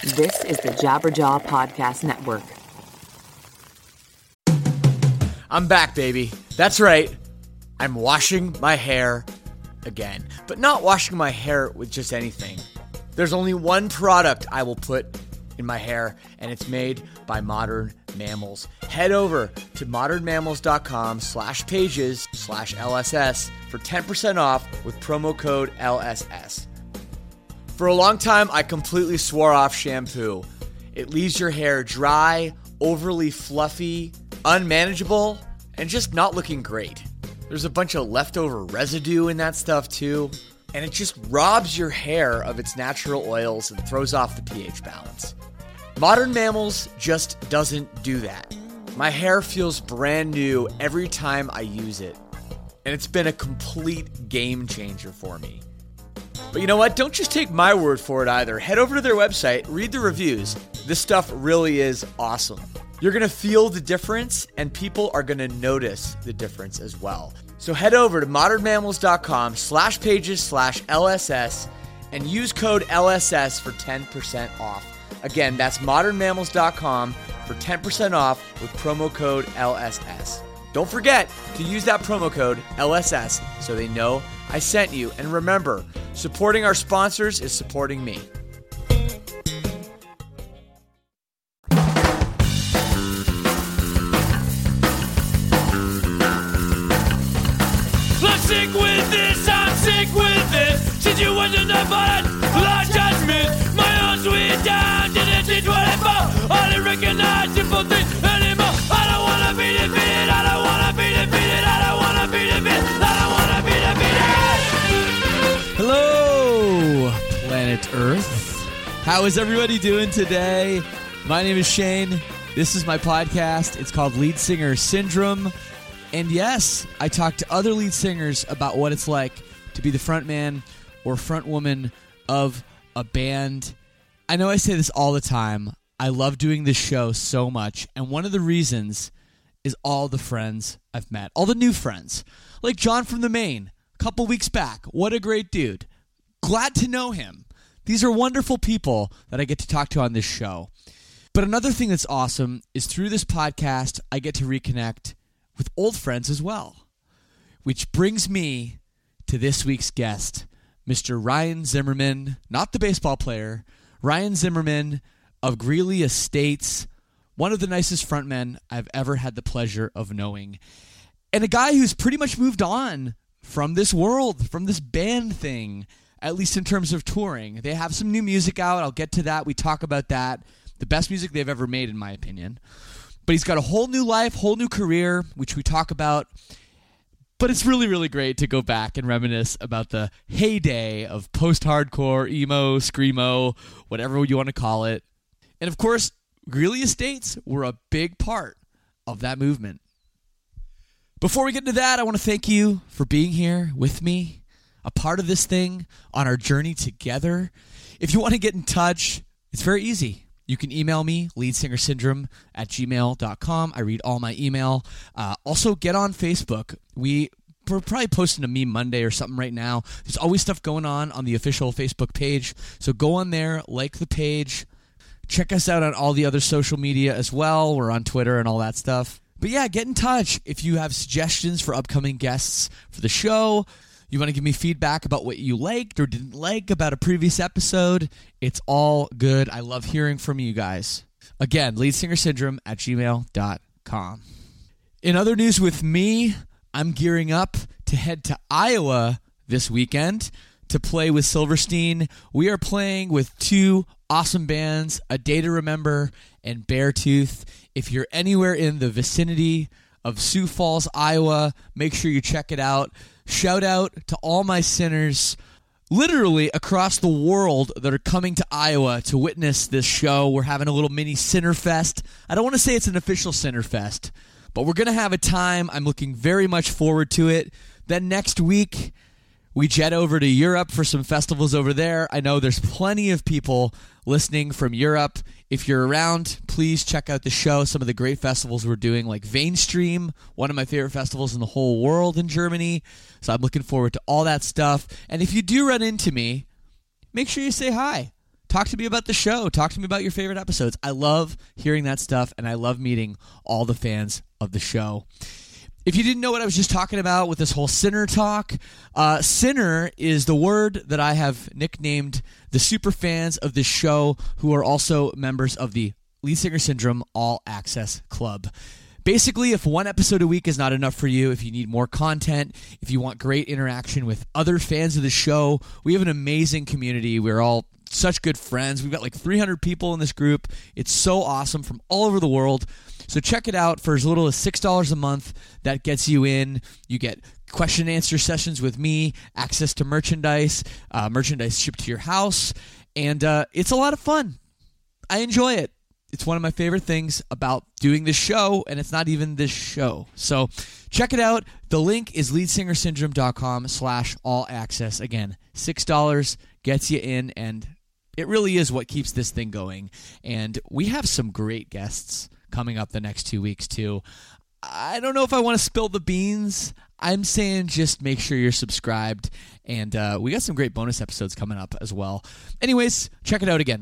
This is the Jabberjaw Podcast Network. I'm back, baby. That's right. I'm washing my hair again. But not washing my hair with just anything. There's only one product I will put in my hair, and it's made by Modern Mammals. Head over to modernmammals.com/pages/LSS for 10% off with promo code LSS. For a long time, I completely swore off shampoo. It leaves your hair dry, overly fluffy, unmanageable, and just not looking great. There's a bunch of leftover residue in that stuff too, and it just robs your hair of its natural oils and throws off the pH balance. Modern Mammals just doesn't do that. My hair feels brand new every time I use it, and it's been a complete game changer for me. But you know what? Don't just take my word for it either. Head over to their website, read the reviews. This stuff really is awesome. You're going to feel the difference, and people are going to notice the difference as well. So head over to modernmammals.com/pages/LSS and use code LSS for 10% off. Again, that's modernmammals.com for 10% off with promo code LSS. Don't forget to use that promo code LSS so they know I sent you. And remember, supporting our sponsors is supporting me. I'm sick with this, I'm sick with this. Situation of violence, lost judgment. My own sweet down, didn't teach what I found. I didn't recognize simple things anymore. I don't wanna be defeated, I don't wanna be defeated, I don't wanna be defeated, I don't wanna be defeated. Hello, planet Earth. How is everybody doing today? My name is Shane. This is my podcast. It's called Lead Singer Syndrome. And yes, I talk to other lead singers about what it's like to be the front man or front woman of a band. I know I say this all the time. I love doing this show so much. And one of the reasons is all the friends I've met. All the new friends. Like John from the Maine, a couple weeks back. What a great dude. Glad to know him. These are wonderful people that I get to talk to on this show. But another thing that's awesome is through this podcast, I get to reconnect with old friends as well. Which brings me to this week's guest, Mr. Ryan Zimmerman, not the baseball player, Ryan Zimmerman of Greeley Estates, one of the nicest frontmen I've ever had the pleasure of knowing. And a guy who's pretty much moved on from this world, from this band thing, at least in terms of touring. They have some new music out. I'll get to that. We talk about that. The best music they've ever made, in my opinion. But he's got a whole new life, whole new career, which we talk about. But it's really, really great to go back and reminisce about the heyday of post-hardcore, emo, screamo, whatever you want to call it. And of course, Greeley Estates were a big part of that movement. Before we get into that, I want to thank you for being here with me, a part of this thing on our journey together. If you want to get in touch, it's very easy. You can email me, leadsingersyndrome@gmail.com. I read all my email. Also, get on Facebook. We're probably posting a Meme Monday or something right now. There's always stuff going on the official Facebook page. So go on there, like the page. Check us out on all the other social media as well. We're on Twitter and all that stuff. But yeah, get in touch if you have suggestions for upcoming guests for the show. You want to give me feedback about what you liked or didn't like about a previous episode? It's all good. I love hearing from you guys. Again, leadsingersyndrome@gmail.com. In other news with me, I'm gearing up to head to Iowa this weekend to play with Silverstein. We are playing with two awesome bands, A Day to Remember and Beartooth. If you're anywhere in the vicinity of Sioux Falls, Iowa, make sure you check it out. Shout out to all my sinners literally across the world that are coming to Iowa to witness this show. We're having a little mini Sinner Fest. I don't want to say it's an official Sinner Fest, but we're going to have a time. I'm looking very much forward to it. Then next week, we jet over to Europe for some festivals over there. I know there's plenty of people listening from Europe. If you're around, please check out the show. Some of the great festivals we're doing, like Vainstream, one of my favorite festivals in the whole world in Germany. So I'm looking forward to all that stuff. And if you do run into me, make sure you say hi. talk to me about the show. Talk to me about your favorite episodes. I love hearing that stuff, and I love meeting all the fans of the show. If you didn't know what I was just talking about with this whole sinner talk, sinner is the word that I have nicknamed the super fans of this show who are also members of the Lead Singer Syndrome All Access Club. Basically, if one episode a week is not enough for you, if you need more content, if you want great interaction with other fans of the show, we have an amazing community. We're all such good friends. We've got like 300 people in this group. It's so awesome from all over the world. So check it out for as little as $6 a month. That gets you in. You get question and answer sessions with me, access to merchandise, merchandise shipped to your house, and it's a lot of fun. I enjoy it. It's one of my favorite things about doing this show, and it's not even this show. So check it out. The link is leadsingersyndrome.com/all-access. Again, $6 gets you in, and it really is what keeps this thing going. And we have some great guests coming up the next 2 weeks, too. I don't know if I want to spill the beans. I'm saying just make sure you're subscribed, and we got some great bonus episodes coming up as well. Anyways, check it out again,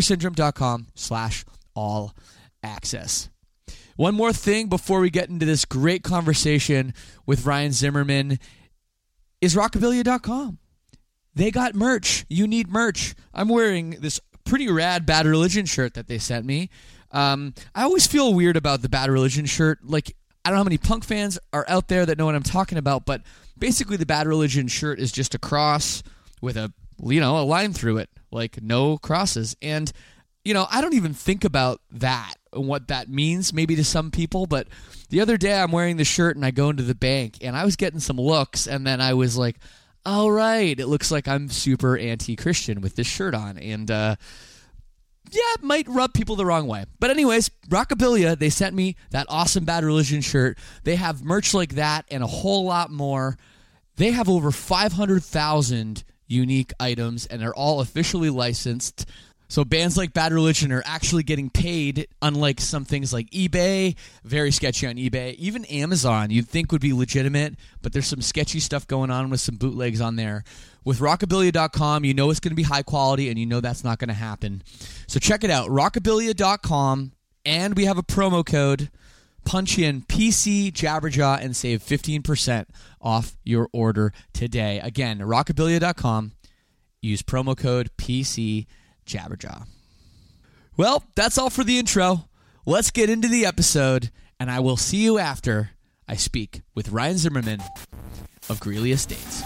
leadsingersyndrome.com/all-access. One more thing before we get into this great conversation with Ryan Zimmerman is Rockabilia.com. They got merch. You need merch. I'm wearing this pretty rad Bad Religion shirt that they sent me. I always feel weird about the Bad Religion shirt. Like, I don't know how many punk fans are out there that know what I'm talking about, but basically the Bad Religion shirt is just a cross with a line through it, like no crosses. And, I don't even think about that and what that means maybe to some people, but the other day I'm wearing the shirt and I go into the bank and I was getting some looks, and then I was like, all right, it looks like I'm super anti-Christian with this shirt on. And, yeah, it might rub people the wrong way. But anyways, Rockabilia, they sent me that awesome Bad Religion shirt. They have merch like that and a whole lot more. They have over 500,000 unique items, and they're all officially licensed. So bands like Bad Religion are actually getting paid, unlike some things like eBay, very sketchy on eBay. Even Amazon, you'd think would be legitimate, but there's some sketchy stuff going on with some bootlegs on there. With Rockabilia.com, you know it's going to be high quality, and you know that's not going to happen. So check it out, Rockabilia.com, and we have a promo code. Punch in PC Jabberjaw and save 15% off your order today. Again, Rockabilia.com, use promo code PC Jabberjaw. Well, that's all for the intro. Let's get into the episode, and I will see you after I speak with Ryan Zimmerman of Greeley Estates.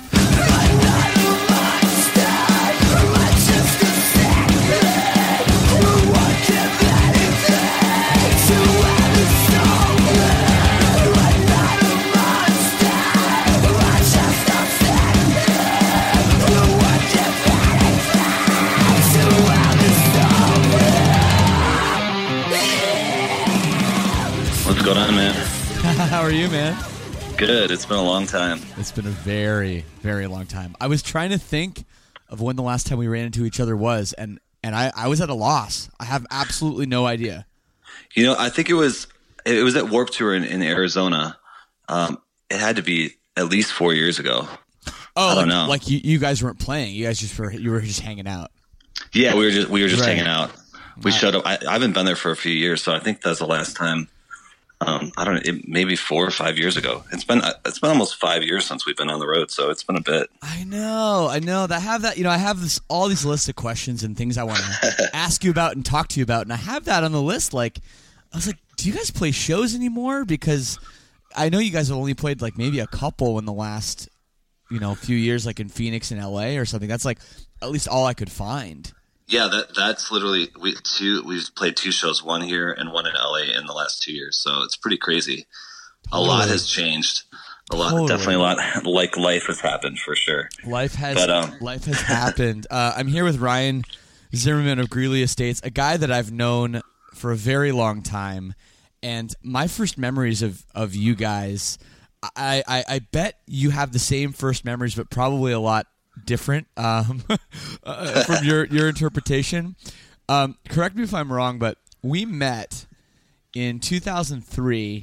What's going on, man? How are you, man? Good. It's been a long time. It's been a very, very long time. I was trying to think of when the last time we ran into each other was, and I was at a loss. I have absolutely no idea. I think it was at Warped Tour in Arizona. It had to be at least 4 years ago. Oh, I don't know. Like you guys weren't playing. You guys you were just hanging out. Yeah, we were just Right. hanging out. We showed up. I haven't been there for a few years, so I think that's the last time. I don't know, maybe 4 or 5 years ago. It's been almost 5 years since we've been on the road, so it's been a bit. I know. I have that. I have all these lists of questions and things I want to ask you about and talk to you about, and I have that on the list. Like, I was like, do you guys play shows anymore? Because I know you guys have only played like maybe a couple in the last, few years, like in Phoenix and LA or something. That's like at least all I could find. Yeah, that's literally we've played 2 shows, one here and one in LA in the last 2 years. So it's pretty crazy. Totally. A lot has changed. Definitely a lot. Like life has happened for sure. Life has happened. I'm here with Ryan Zimmerman of Greeley Estates, a guy that I've known for a very long time. And my first memories of you guys, I bet you have the same first memories, but probably a lot different from your interpretation. Correct me if I'm wrong, but we met in 2003.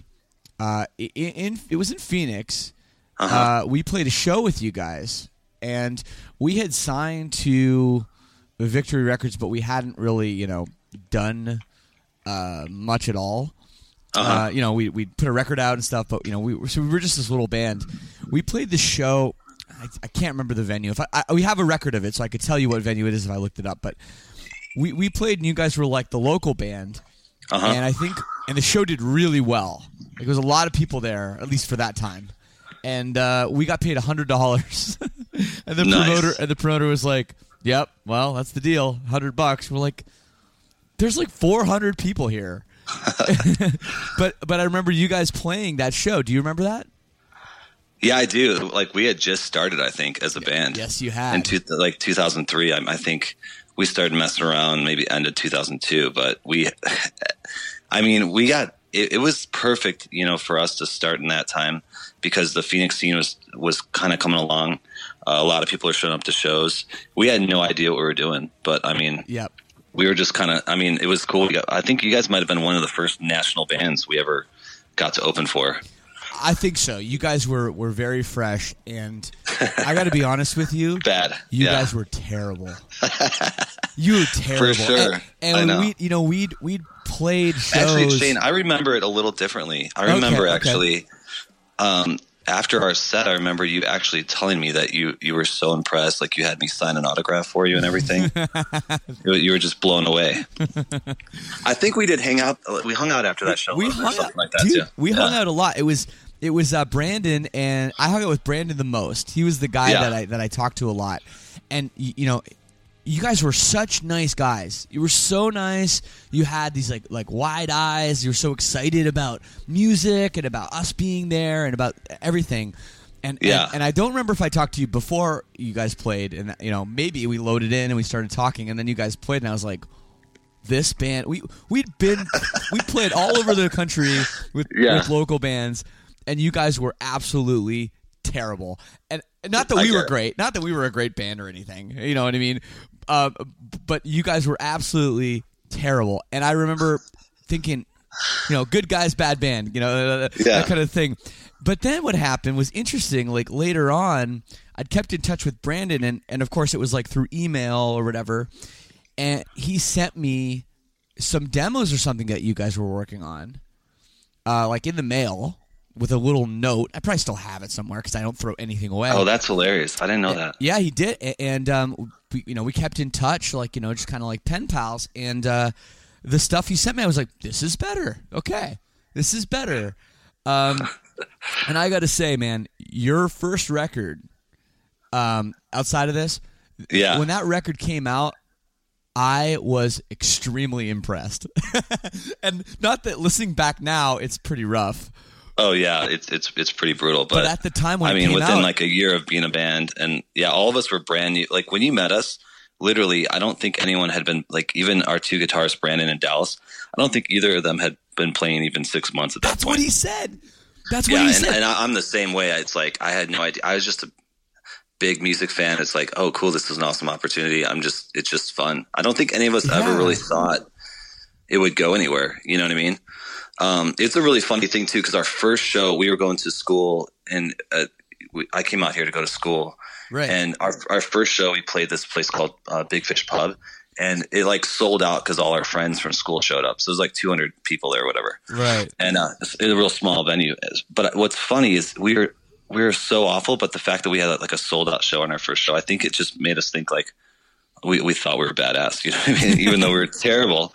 It was in Phoenix. We played a show with you guys, and we had signed to Victory Records, but we hadn't really, done much at all. We put a record out and stuff, but we were just this little band. We played the show. I can't remember the venue. We have a record of it, so I could tell you what venue it is if I looked it up. But we played, and you guys were like the local band, and the show did really well. Like, there was a lot of people there, at least for that time, and we got paid $100. And the promoter was like, "Yep, well, that's the deal, $100." We're like, "There's like 400 people here." but I remember you guys playing that show. Do you remember that? Yeah, I do. Like, we had just started, I think, as a band. Yes, you had. In 2003, I think we started messing around maybe end of 2002. But we got it was perfect, for us to start in that time because the Phoenix scene was kind of coming along. A lot of people are showing up to shows. We had no idea what we were doing, but yep. We were just kind of, it was cool. I think you guys might have been one of the first national bands we ever got to open for. I think so. You guys were very fresh, and I got to be honest with you. Bad. You guys were terrible. You were terrible. For sure. And I when know. we'd played shows. Actually, Shane, I remember it a little differently. I remember actually, after our set, I remember you actually telling me that you were so impressed, like you had me sign an autograph for you and everything. You were just blown away. I think we did hang out. We hung out after that show. We hung out, like that dude, too. We hung out a lot. It was Brandon, and I hung out with Brandon the most. He was the guy that I talked to a lot. And you guys were such nice guys. You were so nice. You had these like wide eyes. You were so excited about music and about us being there and about everything. And I don't remember if I talked to you before you guys played. And maybe we loaded in and we started talking, and then you guys played, and I was like, this band. We played all over the country with local bands, and you guys were absolutely terrible. And not that we were great, not that we were a great band or anything. You know what I mean? But you guys were absolutely terrible. And I remember thinking, good guys, bad band, that kind of thing. But then what happened was interesting. Like, later on, I'd kept in touch with Brandon, and of course it was like through email or whatever. And he sent me some demos or something that you guys were working on, like in the mail, with a little note. I probably still have it somewhere because I don't throw anything away. Oh, that's hilarious. I didn't know that. Yeah, he did. And we kept in touch, just kind of like pen pals. And the stuff he sent me, I was like, this is better. Okay, this is better. And I got to say, man, your first record, outside of this, when that record came out, I was extremely impressed. And not that listening back now, it's pretty rough. Oh yeah, it's pretty brutal. But at the time when it came within out, like a year of being a band, and all of us were brand new. Like, when you met us, literally, I don't think anyone had been, like, even our two guitarists, Brandon and Dallas, I don't think either of them had been playing even 6 months at that point. That's what he said. That's what he said. And I'm the same way. It's like, I had no idea. I was just a big music fan. It's like, oh, cool, this is an awesome opportunity. It's just fun. I don't think any of us ever really thought it would go anywhere. You know what I mean? It's a really funny thing too, because our first show, we were going to school, and I came out here to go to school. Right. And our first show, we played this place called Big Fish Pub, and it like sold out because all our friends from school showed up. So there's like 200 people there or whatever. Right. And it's a real small venue. But what's funny is we were so awful, but the fact that we had like a sold out show on our first show, I think it just made us think like we thought we were badass, you know what I mean? Even though we were terrible.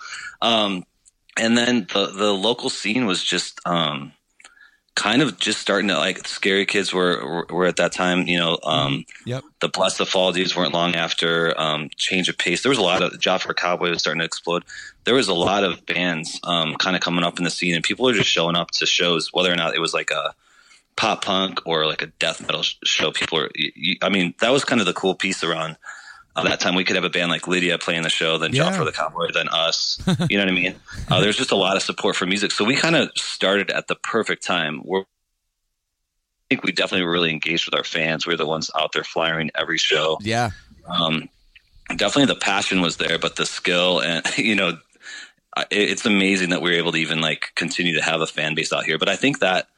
And then the local scene was just kind of just starting to, like, Scary Kids were at that time, The Bless the Fall dudes weren't long after. Change of Pace. There was a lot of Jaffa Cowboy was starting to explode. There was a lot of bands kind of coming up in the scene, and people were just showing up to shows, whether or not it was like a pop punk or like a death metal show. People were, that was kind of the cool piece around that time. We could have a band like Lydia playing the show, then Jaffa the Cowboy, then us. You know what I mean? There's just a lot of support for music. So we kind of started at the perfect time. I think we definitely were really engaged with our fans. We were the ones out there flyering every show. Yeah. Definitely the passion was there, but the skill and, it's amazing that we were able to even like continue to have a fan base out here. But I think that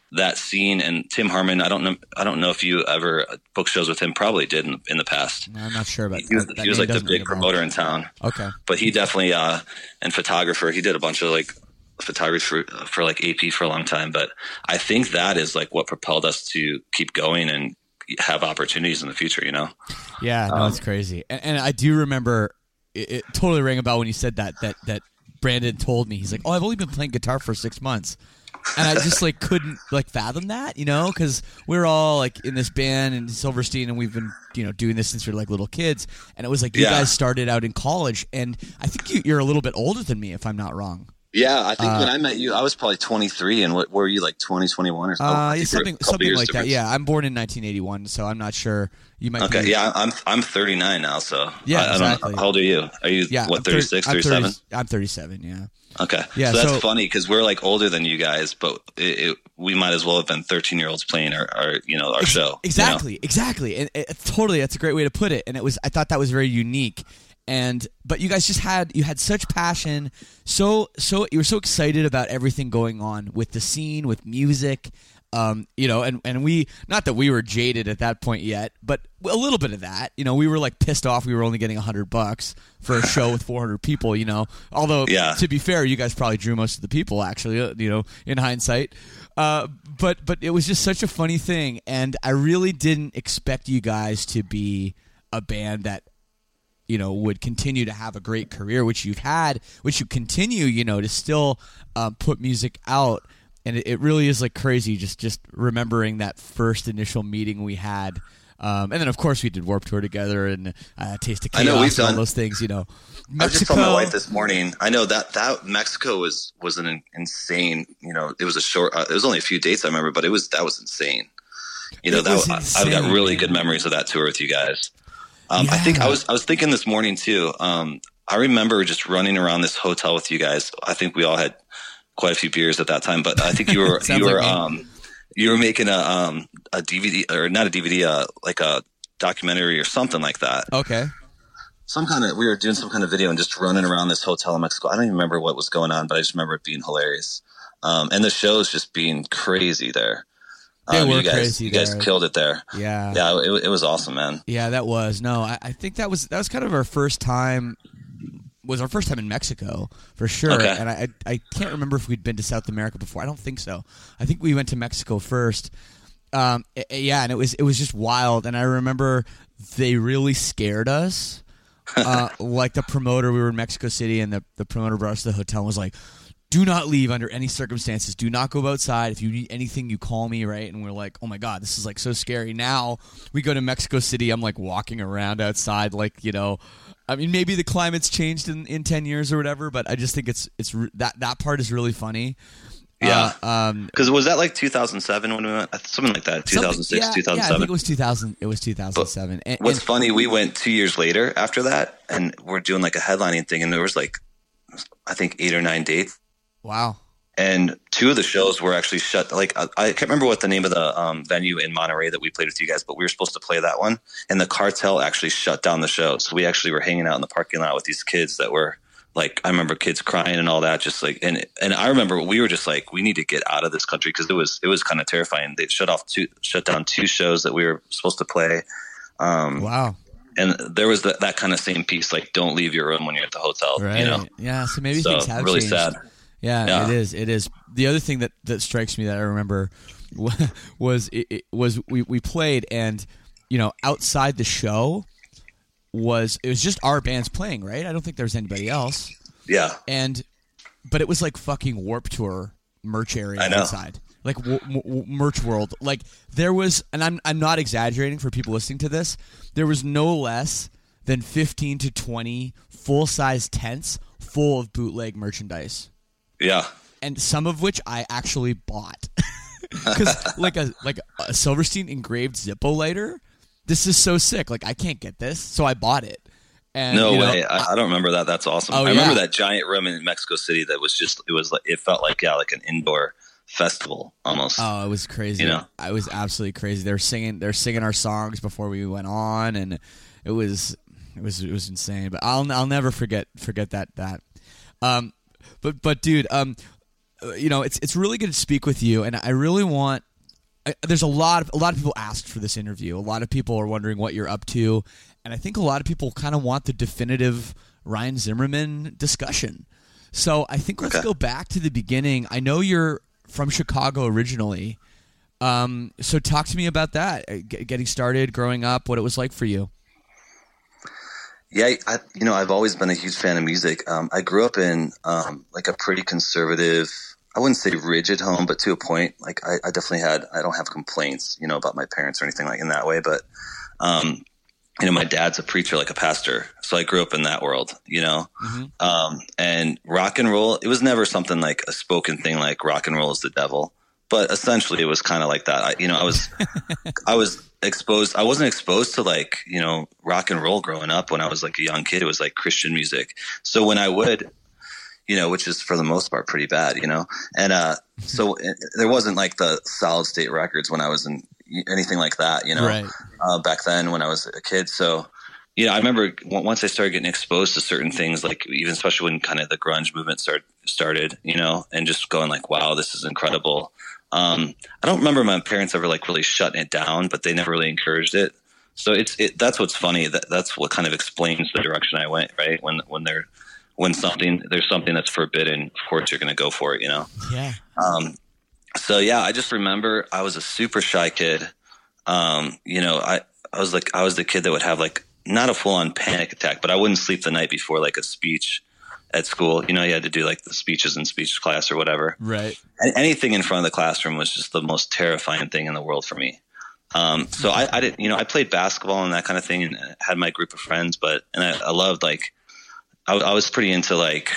that scene. And Tim Harmon, I don't know if you ever booked shows with him. Probably did in the past. I'm not sure about that. He was like the big promoter in town. Okay, but he definitely and photographer. He did a bunch of like photography for like AP for a long time. But I think that is like what propelled us to keep going and have opportunities in the future. You know? Yeah, no, it's crazy. And I do remember it totally rang a bell when you said that Brandon told me. He's like, "Oh, I've only been playing guitar for 6 months." And I just like couldn't like fathom that, you know, because we're all like in this band in Silverstein, and we've been doing this since we were like little kids. And it was like you guys started out in college, and I think you're a little bit older than me, if I'm not wrong. Yeah, I think when I met you, I was probably 23, and what were you, like 20, 21 or something? Something like that. Yeah, I'm born in 1981, so I'm not sure. You might. Okay, be... yeah, I'm 39 now, so yeah, exactly. I don't know. How old are you? Are you 36, 37? I'm 37. Yeah. Okay, yeah, so that's funny because we're like older than you guys, but we might as well have been 13-year-olds playing our show. Exactly, and totally, that's a great way to put it. And I thought that was very unique. But you guys you had such passion, so you were so excited about everything going on with the scene, with music, and we, not that we were jaded at that point yet, but a little bit of that, we were like pissed off we were only getting $100 for a show with 400 people, although to be fair, you guys probably drew most of the people actually, in hindsight, but it was just such a funny thing, and I really didn't expect you guys to be a band that would continue to have a great career, which you've had, which you continue, to still put music out. And it really is like crazy just remembering that first initial meeting we had. And then, of course, we did Warped Tour together and Taste of Chaos. I know we've done all those things, Mexico. I was just telling my wife this morning. I know that Mexico was an insane, it was it was only a few dates I remember, but that was insane. I've got really good memories of that tour with you guys. I think I was thinking this morning too. I remember just running around this hotel with you guys. I think we all had quite a few beers at that time, but I think you were you were making a DVD, or not a DVD, like a documentary or something like that. Okay. We were doing some kind of video and just running around this hotel in Mexico. I don't even remember what was going on, but I just remember it being hilarious. And the shows just being crazy there. They were crazy. You guys killed it there. Yeah. Yeah, it was awesome, man. Yeah, that was. No, I think that was kind of our first time. Was our first time in Mexico for sure. Okay. And I can't remember if we'd been to South America before. I don't think so. I think we went to Mexico first. And it was just wild. And I remember they really scared us. Like the promoter, we were in Mexico City, and the promoter brought us to the hotel and was like, "Do not leave under any circumstances. Do not go outside. If you need anything, you call me," right? And we're like, "Oh my God, this is like so scary." Now we go to Mexico City. I'm like walking around outside, like, I mean, maybe the climate's changed in 10 years or whatever, but I just think it's that part is really funny. Yeah. Because was that like 2007 when we went? Something like that. 2006, 2007. Yeah, I think it was 2000. It was 2007. What's funny? We went 2 years later after that, and we're doing like a headlining thing, and there was like, I think 8 or 9 dates. Wow. And 2 of the shows were actually shut. Like, I can't remember what the name of the venue in Monterey that we played with you guys, but we were supposed to play that one. And the cartel actually shut down the show. So we actually were hanging out in the parking lot with these kids that were like, I remember kids crying and all that. Just like, and I remember we were just like, we need to get out of this country, because it was kind of terrifying. They shut down 2 shows that we were supposed to play. Wow. And there was that kind of same piece, like, don't leave your room when you're at the hotel. Right. Yeah. So maybe things have really changed. Sad. Yeah, it is. It is. The other thing that strikes me that I remember was we played, and outside the show it was just our bands playing, right? I don't think there was anybody else. Yeah. But it was like fucking Warped Tour merch area outside, like merch world. Like there was, and I'm not exaggerating for people listening to this. There was no less than 15 to 20 full size tents full of bootleg merchandise. Yeah. And some of which I actually bought. Because like a Silverstein engraved Zippo lighter, this is so sick. Like, I can't get this, so I bought it. And, no way. I don't remember that. That's awesome. I remember that giant room in Mexico City that was just, it felt like an indoor festival almost. Oh, it was crazy. I was absolutely crazy. They're singing our songs before we went on, and it was insane. But I'll never forget that. But dude, it's really good to speak with you, and I really want. There's a lot of people asked for this interview. A lot of people are wondering what you're up to, and I think a lot of people kind of want the definitive Ryan Zimmerman discussion. So I think let's go back to the beginning. I know you're from Chicago originally, so talk to me about that. Getting started, growing up, what it was like for you. Yeah, I've always been a huge fan of music. I grew up in like a pretty conservative, I wouldn't say rigid home, but to a point. Like I definitely I don't have complaints, about my parents or anything like in that way. But my dad's a preacher, like a pastor, so I grew up in that world, Mm-hmm. And rock and roll, it was never something like a spoken thing, like rock and roll is the devil. But essentially, it was kind of like that. I was exposed. I wasn't exposed to like rock and roll growing up. When I was like a young kid, it was like Christian music. So when I would, which is for the most part pretty bad, and so there wasn't like the solid state records when I was in anything like that, right. Back then when I was a kid. So I remember once I started getting exposed to certain things, like even especially when kind of the grunge movement started, and just going like, wow, this is incredible. I don't remember my parents ever like really shutting it down, but they never really encouraged it. So that's what's funny. That's what kind of explains the direction I went, right? When there's something that's forbidden, of course you're going to go for it, Yeah. So yeah, I just remember I was a super shy kid. I was the kid that would have like not a full on panic attack, but I wouldn't sleep the night before like a speech at school. You had to do like the speeches in speech class or whatever. Right. And anything in front of the classroom was just the most terrifying thing in the world for me. So I didn't, I played basketball and that kind of thing and had my group of friends, and I loved like, I was pretty into like,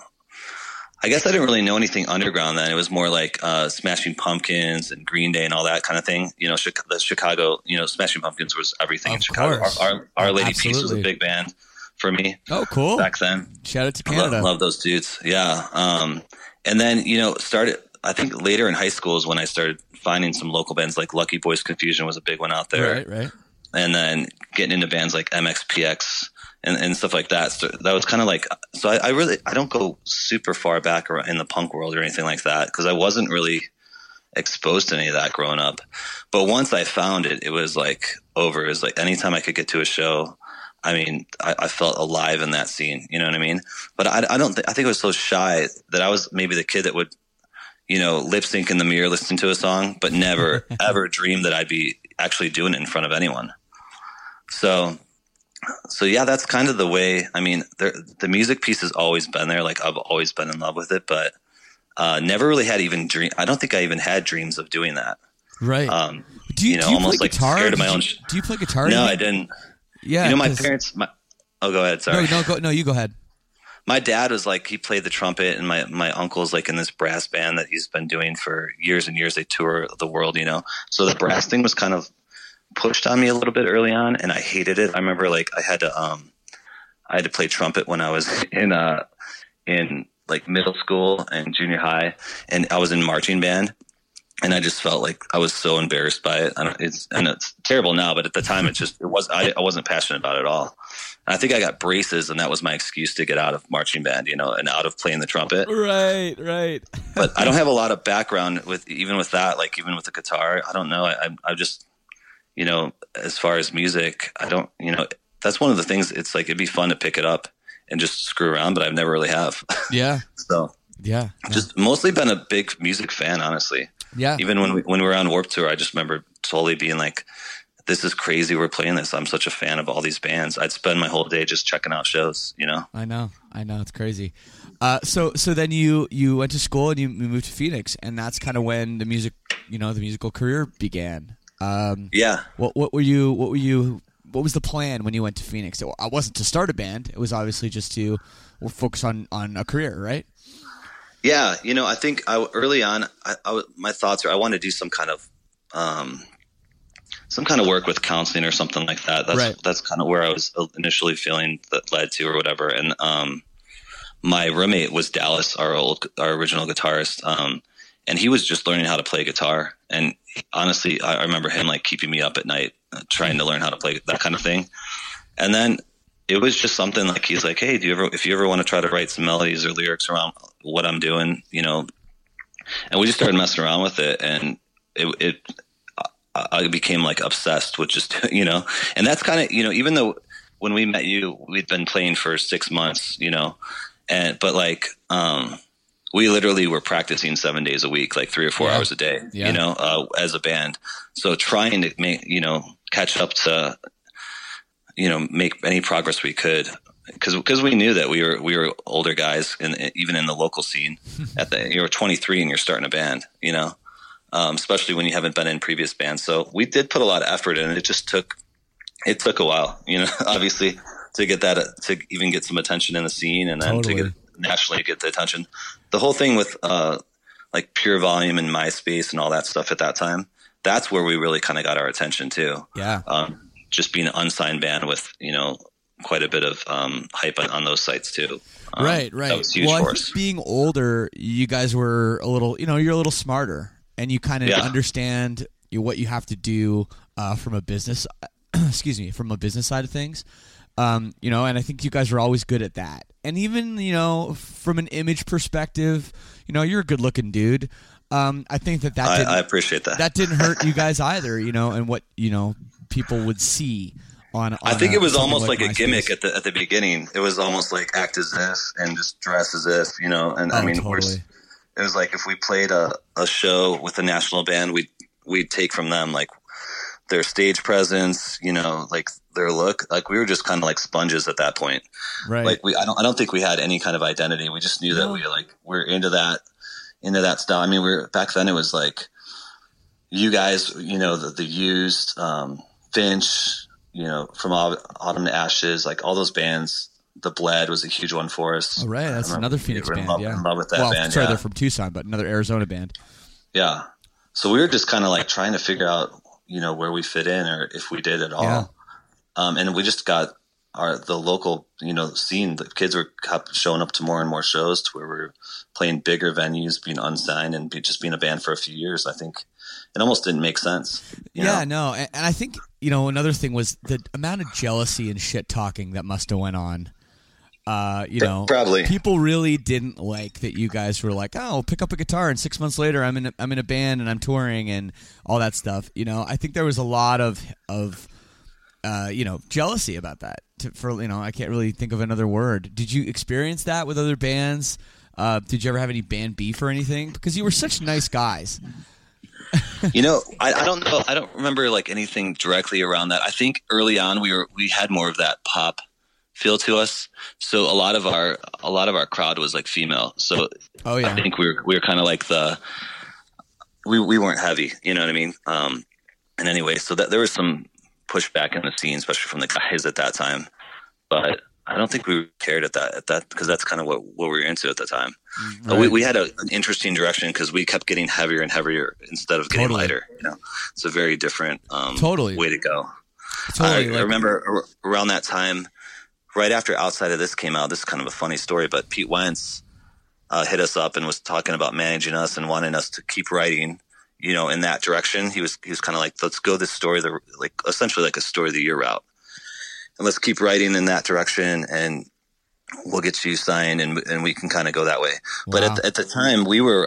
I guess I didn't really know anything underground then. It was more like Smashing Pumpkins and Green Day and all that kind of thing. The Chicago, Smashing Pumpkins was everything in Chicago. Our Lady Absolutely. Peace was a big band for me. Oh, cool. Back then. Shout out to Canada. Love those dudes. Yeah. And then, started, I think later in high school is when I started finding some local bands like Lucky Boys Confusion was a big one out there. Right. And then getting into bands like MXPX and stuff like that. So that was kind of like, so I don't go super far back in the punk world or anything like that, because I wasn't really exposed to any of that growing up. But once I found it, it was like over. It was like anytime I could get to a show, I mean, I felt alive in that scene. You know what I mean? But I think I was so shy that I was maybe the kid that would, lip sync in the mirror, listening to a song, but never ever dreamed that I'd be actually doing it in front of anyone. So yeah, that's kind of the way. I mean, the music piece has always been there. Like I've always been in love with it, but never really had even dream. I don't think I even had dreams of doing that. Right. Do you almost play like guitar? scared of my own. Do you play guitar? No, I didn't. Yeah. My parents. Oh, go ahead. Sorry. No, you go ahead. My dad was like, he played the trumpet, and my uncle's like in this brass band that he's been doing for years and years. They tour the world, So the brass thing was kind of pushed on me a little bit early on, and I hated it. I remember like I had to play trumpet when I was in like middle school and junior high, and I was in marching band, and I just felt like I was so embarrassed by it. It's terrible now, but at the time I wasn't passionate about it at all. And I think I got braces, and that was my excuse to get out of marching band, and out of playing the trumpet. Right. But I don't have a lot of background with that, like even with the guitar. I don't know. I just, as far as music, I don't, that's one of the things. It's like, it'd be fun to pick it up and just screw around, but I've never really have. Yeah. So yeah. Just mostly been a big music fan, honestly. Yeah. Even when we were on Warped Tour, I just remember totally being like, this is crazy. We're playing this. I'm such a fan of all these bands. I'd spend my whole day just checking out shows, I know. It's crazy. So then you went to school and you moved to Phoenix, and that's kind of when the musical career began. Yeah. What was the plan when you went to Phoenix? It wasn't to start a band. It was obviously just to focus on a career, right? Yeah. I think early on, my thoughts are I want to do some kind of work with counseling or something like that. That's kind of where I was initially feeling that led to or whatever. And my roommate was Dallas, our original guitarist, and he was just learning how to play guitar. And honestly, I remember him like keeping me up at night trying to learn how to play that kind of thing. And then it was just something like, he's like, hey, if you ever want to try to write some melodies or lyrics around what I'm doing, and we just started messing around with it, and I became like obsessed with just, you know, and that's kind of, you know, even though when we met you, we'd been playing for 6 months, you know, but like, we literally were practicing 7 days a week, like 3 or 4 hours a day, you know, as a band. So trying to make, you know, catch up to, you know, make any progress we could. Because we knew that we were older guys, even in the local scene. You're 23 and you're starting a band, you know, especially when you haven't been in previous bands. So we did put a lot of effort in. It just took a while, you know, obviously to get that, to even get some attention in the scene, and then to get nationally get the attention. The whole thing with like Pure Volume and MySpace and all that stuff at that time, that's where we really kind of got our attention too. Yeah. Just being an unsigned band with, you know, quite a bit of hype on those sites too. Right. That was huge well, for I us. think being older, you guys were a little, you know, you're a little smarter, and you kind of understand what you have to do from a business, from a business side of things. You know, and I think you guys were always good at that. And even, you know, from an image perspective, you know, you're a good looking dude. I think that I appreciate that. That didn't hurt you guys either, you know, and what, you know, people would see. I think it was almost like a gimmick at the beginning. It was almost like act as if and just dress as if, you know. And I mean, totally. It was like if we played a show with a national band, we'd take from them like their stage presence, you know, like their look. Like we were just kind of like sponges at that point. Right. Like I don't think we had any kind of identity. We just knew that we're into that style. I mean, back then it was like you guys, you know, the Used, Finch, you know, from Autumn to Ashes, like all those bands. The Bled was a huge one for us. Oh, right. That's another Phoenix band. In love with that band. Sorry, they're from Tucson, but another Arizona band. Yeah. So we were just kind of like trying to figure out, you know, where we fit in or if we did at all. Yeah. And we just got the local, you know, scene. The kids kept showing up to more and more shows to where we're playing bigger venues, being unsigned, and just being a band for a few years. I think it almost didn't make sense. You know? No. And I think, you know, another thing was the amount of jealousy and shit talking that must have went on. You know, probably people really didn't like that you guys were like, oh, pick up a guitar, and 6 months later I'm in a band and I'm touring and all that stuff. You know, I think there was a lot of you know, jealousy about that. For you know, I can't really think of another word. Did you experience that with other bands? Did you ever have any band beef or anything? Because you were such nice guys. You know, I don't know. I don't remember like anything directly around that. I think early on we had more of that pop feel to us. So a lot of our crowd was like female. So I think we were kind of like we weren't heavy, you know what I mean? And anyway, so that there was some pushback in the scene, especially from the guys at that time, but I don't think we cared at that because that's kind of what we were into at the time. Right. We had an interesting direction because we kept getting heavier and heavier instead of getting lighter. You know, it's a very different way to go. I remember around that time, right after Outside of This came out, this is kind of a funny story, but Pete Wentz hit us up and was talking about managing us and wanting us to keep writing, you know, in that direction. He was kind of like, let's go this story, essentially like a story of the year route. And let's keep writing in that direction and we'll get you signed and we can kind of go that way. Wow. But at the time we were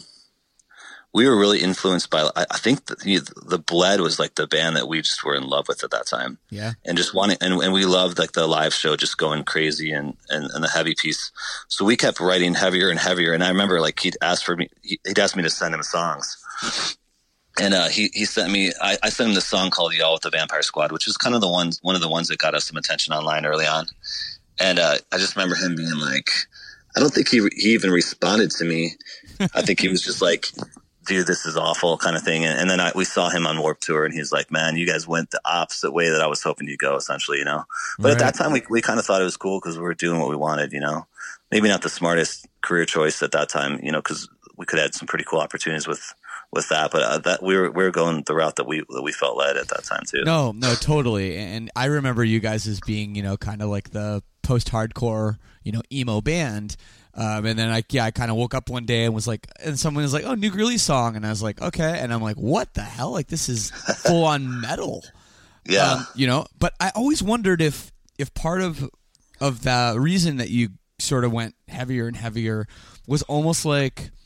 really influenced by, I think the Bled was like the band that we just were in love with at that time. Yeah. And just and we loved like the live show, just going crazy and the heavy piece. So we kept writing heavier and heavier. And I remember like he'd asked me to send him songs. And he sent me. I sent him this song called "Y'all with the Vampire Squad," which is kind of one of the ones that got us some attention online early on. And I just remember him being like, I don't think he even responded to me. I think he was just like, "Dude, this is awful," kind of thing. And then we saw him on Warped Tour, and he's like, "Man, you guys went the opposite way that I was hoping you'd go." Essentially, you know. But at that time, we kind of thought it was cool because we were doing what we wanted. You know, maybe not the smartest career choice at that time. You know, because we could have had some pretty cool opportunities with that, but that we were going the route that we felt led at that time too. No, totally. And I remember you guys as being, you know, kind of like the post-hardcore, you know, emo band. And then I kind of woke up one day and was like, and someone was like, "Oh, new Greeley song," and I was like, "Okay," and I'm like, "What the hell? Like this is full on metal." Yeah, you know. But I always wondered if part of the reason that you sort of went heavier and heavier was almost like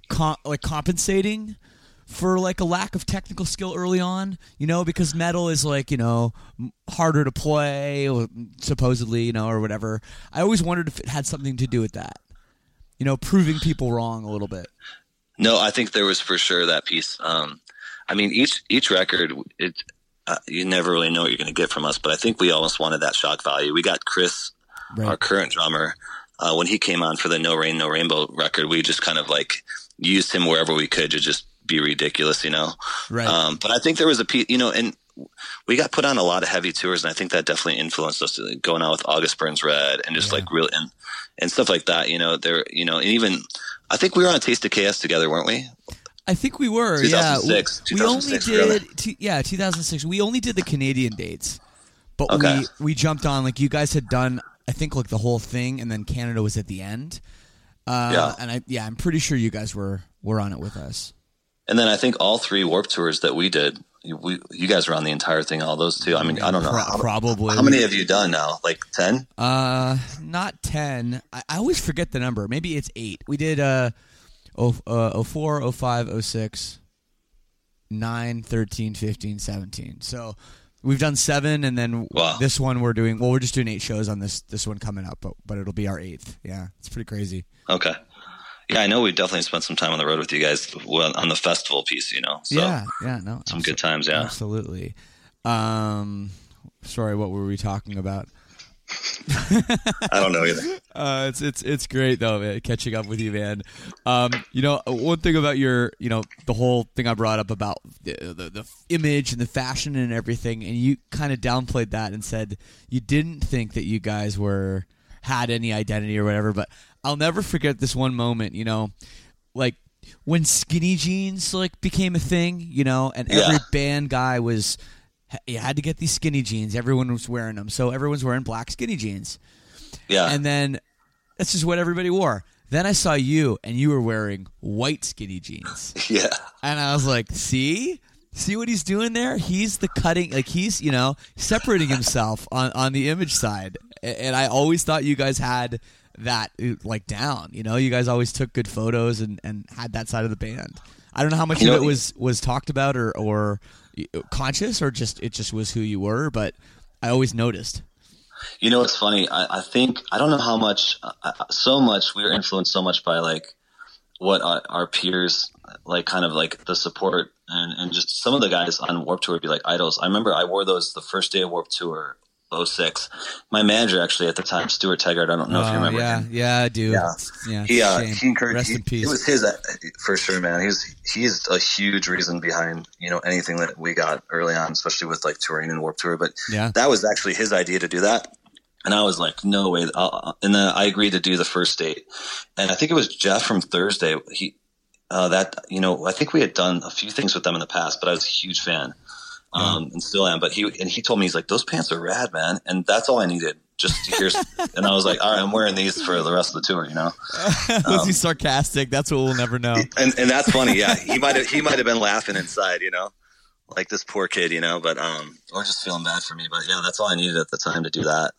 compensating for like a lack of technical skill early on, because metal is like, harder to play, or supposedly, or whatever. I always wondered if it had something to do with that, proving people wrong a little bit. No, I think there was for sure that piece. I mean, each record, you never really know what you're going to get from us, but I think we almost wanted that shock value. We got Chris, our current drummer, when he came on for the No Rain, No Rainbow record, we just kind of like used him wherever we could to just be ridiculous, Right. But I think there was a piece, and we got put on a lot of heavy tours, and I think that definitely influenced us, going out with August Burns Red and just like really and stuff like that. And even I think we were on a Taste of Chaos together, weren't we? I think we were. 2006. We only did 2006. We only did the Canadian dates, but we jumped on, like, you guys had done, I think, like the whole thing, and then Canada was at the end. And I'm pretty sure you guys were on it with us. And then I think all 3 Warped Tours that we did, you guys were on the entire thing, all those too. I mean, I don't know. Probably. How many have you done now? Like 10? Not 10. I always forget the number. Maybe it's 8. We did 04, 05, 06, 9, 13, 15, 17. So we've done 7, and then this one we're just doing 8 shows on this one coming up, but it'll be our 8th. Yeah, it's pretty crazy. Okay. Yeah, I know we definitely spent some time on the road with you guys on the festival piece, So some good times, yeah. Absolutely. Sorry, what were we talking about? I don't know either. It's great though, man, catching up with you, man. One thing about your, the whole thing I brought up about the image and the fashion and everything, and you kind of downplayed that and said you didn't think that you guys had any identity or whatever, but I'll never forget this one moment, like when skinny jeans like became a thing, and every band guy you had to get these skinny jeans. Everyone was wearing them, so everyone's wearing black skinny jeans. Yeah, and then that's just what everybody wore. Then I saw you, and you were wearing white skinny jeans. Yeah, and I was like, see what he's doing there? He's the cutting, like he's separating himself on the image side. And I always thought you guys had that like down. You guys always took good photos and had that side of the band. I don't know how much of it was talked about or conscious, or it just was who you were, but I always noticed. It's funny. I think, I don't know how much, so much, we were influenced so much by like what our peers, like kind of like the support and just some of the guys on Warped Tour would be like idols. I remember I wore those the first day of Warped Tour, 06. My manager actually at the time, Stuart Taggart, I don't know if you remember him. Yeah, I do. Yeah. He encouraged. Rest in peace. It was his for sure, man. He's a huge reason behind anything that we got early on, especially with like touring and Warped Tour. But that was actually his idea to do that, and I was like, no way. And then I agreed to do the first date, and I think it was Jeff from Thursday. I think we had done a few things with them in the past, but I was a huge fan. And still am, but he told me, he's like, those pants are rad, man. And that's all I needed, just to hear. And I was like, all right, I'm wearing these for the rest of the tour, Was he sarcastic? That's what we'll never know. And that's funny. Yeah. He might have been laughing inside, like this poor kid, but, or just feeling bad for me, but yeah, that's all I needed at the time to do that.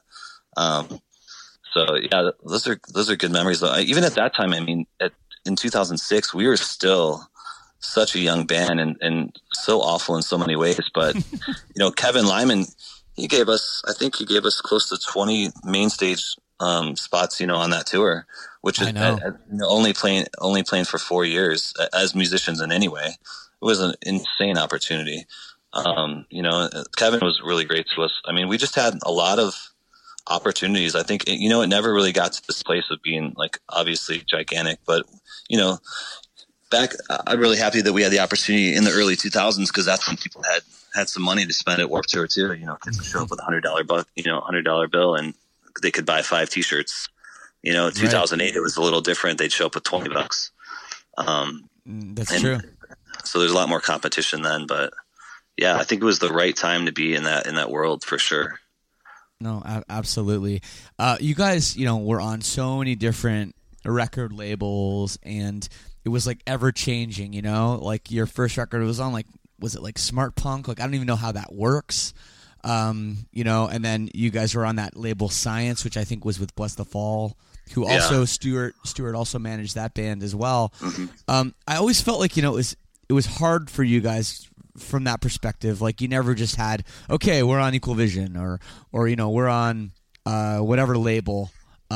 So yeah, those are good memories though. Even at that time, I mean, in 2006, we were still such a young band and so awful in so many ways. But, Kevin Lyman, he gave us close to 20 main stage spots, on that tour, which is only playing for 4 years as musicians in any way. It was an insane opportunity. Kevin was really great to us. I mean, we just had a lot of opportunities. I think, it never really got to this place of being like obviously gigantic, but, back, I'm really happy that we had the opportunity in the early 2000s because that's when people had some money to spend at Warped Tour too. Kids would show up with $100 bill, and they could buy 5 T-shirts. 2008 it was a little different. They'd show up with $20. That's true. So there's a lot more competition then, but yeah, I think it was the right time to be in that world for sure. No, absolutely. You guys, were on so many different record labels, and it was like ever changing, like your first record was on was it like Smart Punk? Like I don't even know how that works. you know, and then you guys were on that label Science, which I think was with Bless the Fall, who also Stuart also managed that band as well. I always felt like, you know, it was hard for you guys from that perspective. Like, you never just had, okay, we're on Equal Vision, or you know, we're on whatever label.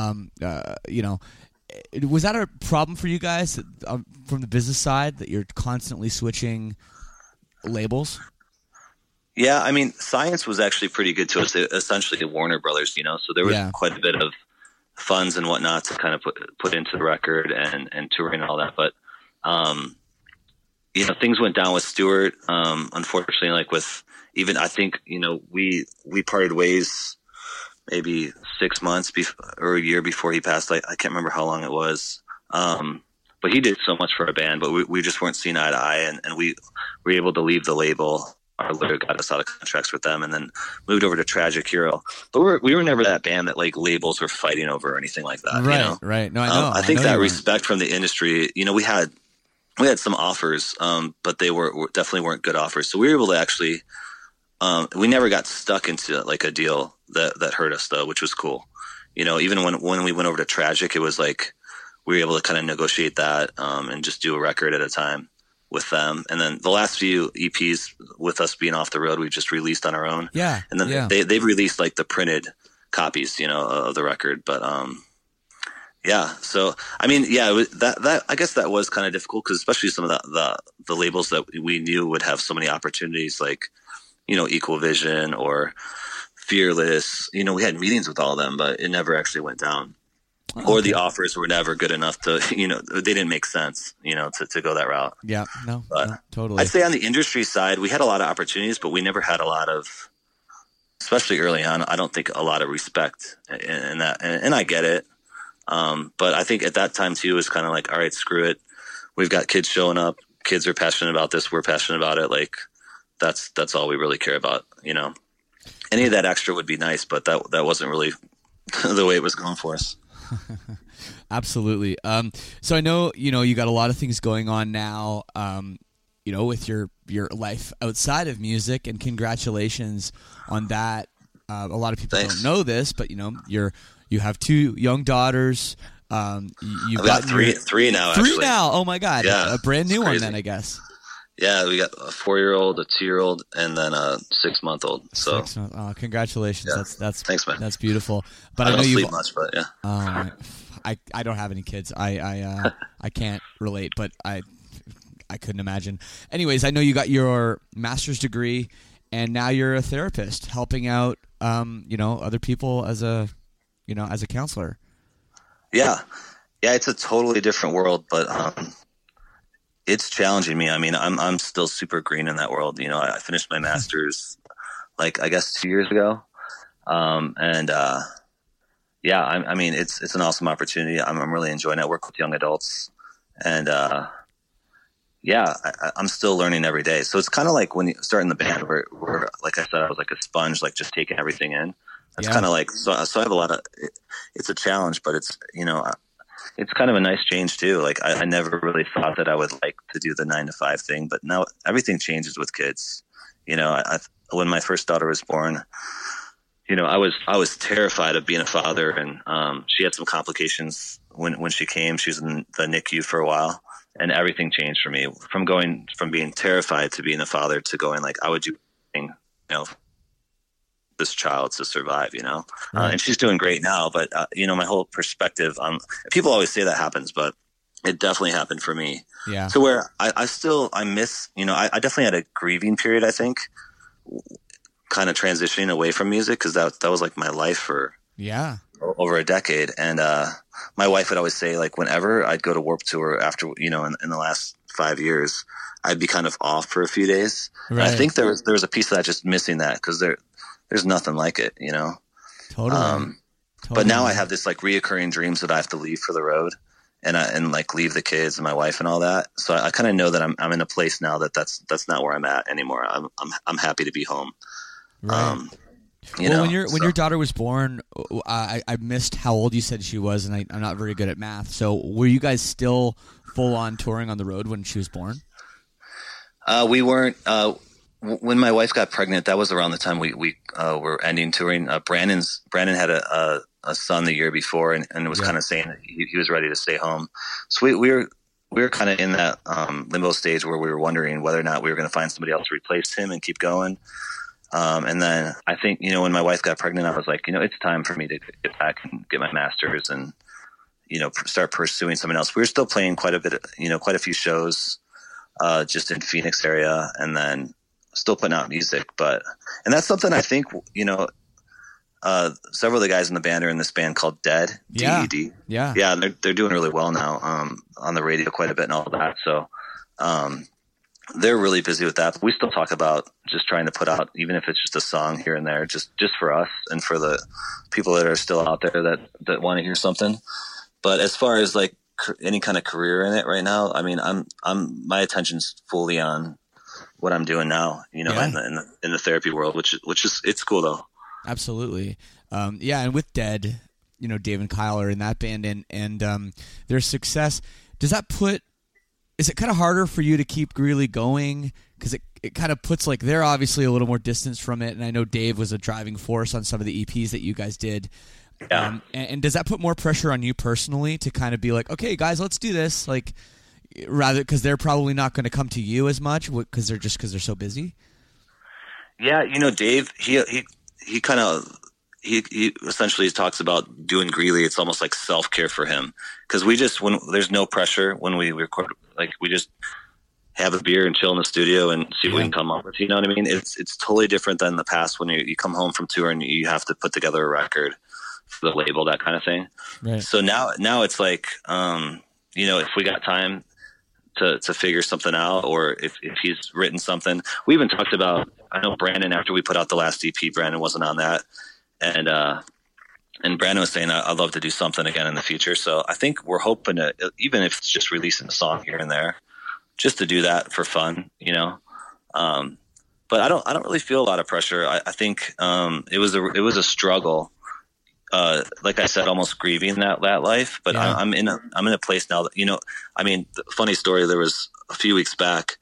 You know, was that a problem for you guys from the business side, that you're constantly switching labels? Yeah, I mean, Science was actually pretty good to us. Essentially, Warner Brothers, you know, so there was quite a bit of funds and whatnot to kind of put into the record and touring and all that. But you know, things went down with Stuart. Unfortunately, like with even, I think, you know, we parted ways maybe 6 months or a year before he passed. I can't remember how long it was. But he did so much for our band, but we just weren't seeing eye to eye, and we were able to leave the label. Our lawyer got us out of contracts with them, and then moved over to Tragic Hero. But we were never that band that like labels were fighting over or anything like that. Right, you know? right. No, I know. I think that respect from the industry, you know, we had some offers, but they definitely weren't good offers. So we were able to actually, we never got stuck into like a deal that hurt us though, which was cool. You know, even when we went over to Tragic, it was like we were able to kind of negotiate that and just do a record at a time with them. And then the last few EPs, with us being off the road, we just released on our own. Yeah. And then they've released like the printed copies, you know, of the record. But yeah. So I mean, yeah, that I guess that was kind of difficult, because especially some of the labels that we knew would have so many opportunities, like, you know, Equal Vision or Fearless. You know, we had meetings with all of them, but it never actually went down. Or the offers were never good enough to, you know, they didn't make sense, you know, to go that route. Yeah, no, totally. I'd say on the industry side, we had a lot of opportunities, but we never had a lot of, especially early on, I don't think a lot of respect in that. And I get it. But I think at that time too, it was kind of like, all right, screw it. We've got kids showing up. Kids are passionate about this. We're passionate about it. Like that's all we really care about, you know. Any of that extra would be nice, but that wasn't really the way it was going for us. Absolutely. So I know, you know, you got a lot of things going on now, you know, with your life outside of music, and congratulations on that. A lot of people don't know this, but you know, you have 2 young daughters. You've got three now. Three now. Oh my God. Yeah, a brand new one then, I guess. Yeah, we got a 4-year-old, a 2-year-old, and then a 6-month-old. So, congratulations! Yeah. That's thanks, man. That's beautiful. But I don't sleep much, but yeah. I don't have any kids. I can't relate, but I couldn't imagine. Anyways, I know you got your master's degree, and now you're a therapist, helping out you know, other people as a counselor. Yeah, it's a totally different world, but it's challenging me. I mean, I'm still super green in that world. You know, I finished my master's like, I guess 2 years ago. Yeah, I mean, it's an awesome opportunity. I'm really enjoying it. I work with young adults, and yeah, I'm still learning every day. So it's kind of like when you start in the band, where like I said, I was like a sponge, like just taking everything in. It's kind of like, so I have a lot of, it's a challenge, but it's, you know, it's kind of a nice change too. Like I never really thought that I would like to do the 9-to-5 thing, but now everything changes with kids. You know, when my first daughter was born, you know, I was terrified of being a father, and she had some complications when she came. She was in the NICU for a while, and everything changed for me from being terrified to being a father to going like, I would do anything, you know, this child to survive, you know. Right. And she's doing great now, but you know, my whole perspective on, people always say that happens, but it definitely happened for me. Yeah. To where I miss, you know, I definitely had a grieving period, I think, kind of transitioning away from music, because that was like my life for over a decade. And my wife would always say, like, whenever I'd go to Warped Tour after, you know, in the last 5 years, I'd be kind of off for a few days. Right. And I think there was a piece of that, just missing that, because there's nothing like it, you know. Totally. But now I have this like reoccurring dreams that I have to leave for the road, and like leave the kids and my wife and all that. So I kind of know that I'm in a place now that's not where I'm at anymore. I'm happy to be home. Right. You know, when your daughter was born, I missed how old you said she was, and I'm not very good at math. So were you guys still full on touring on the road when she was born? We weren't. when my wife got pregnant, that was around the time we were ending touring. Brandon had a son the year before, and was kind of saying that he was ready to stay home. So we were kind of in that limbo stage where we were wondering whether or not we were going to find somebody else to replace him and keep going. And then I think, when my wife got pregnant, I was like, it's time for me to get back and get my master's and, start pursuing something else. We were still playing quite a few shows, just in Phoenix area, and then still putting out music. And that's something I think, several of the guys in the band are in this band called Dead, D-E-D. Yeah. Yeah. They're doing really well now, on the radio quite a bit and all that. So, they're really busy with that, but we still talk about just trying to put out, even if it's just a song here and there, just for us and for the people that are still out there that want to hear something. But as far as like any kind of career in it right now, I mean, my attention's fully on what I'm doing now, in the therapy world, which is, it's cool though. Absolutely. And with Dead, Dave and Kyle are in that band, and their success, is it kind of harder for you to keep Greeley going? Because it kind of puts, like, they're obviously a little more distance from it, and I know Dave was a driving force on some of the EPs that you guys did. Yeah. And does that put more pressure on you personally to kind of be like, okay, guys, let's do this? Like, rather, because they're probably not going to come to you as much because they're so busy? Yeah, Dave, he kind of... He essentially talks about doing Greeley. It's almost like self-care for him. Cause when there's no pressure when we record, like we just have a beer and chill in the studio and see what we can come up with. You know what I mean? It's totally different than the past when you come home from tour and you have to put together a record for the label, that kind of thing. Right. So now it's like, if we got time to figure something out, or if he's written something, we even talked about, I know Brandon, after we put out the last EP, Brandon wasn't on that. And Brandon was saying, I'd love to do something again in the future. So I think we're hoping to, even if it's just releasing a song here and there, just to do that for fun, but I don't really feel a lot of pressure. I think, it was a struggle. Like I said, almost grieving that life, but I'm in a place now that, the funny story, there was a few weeks back,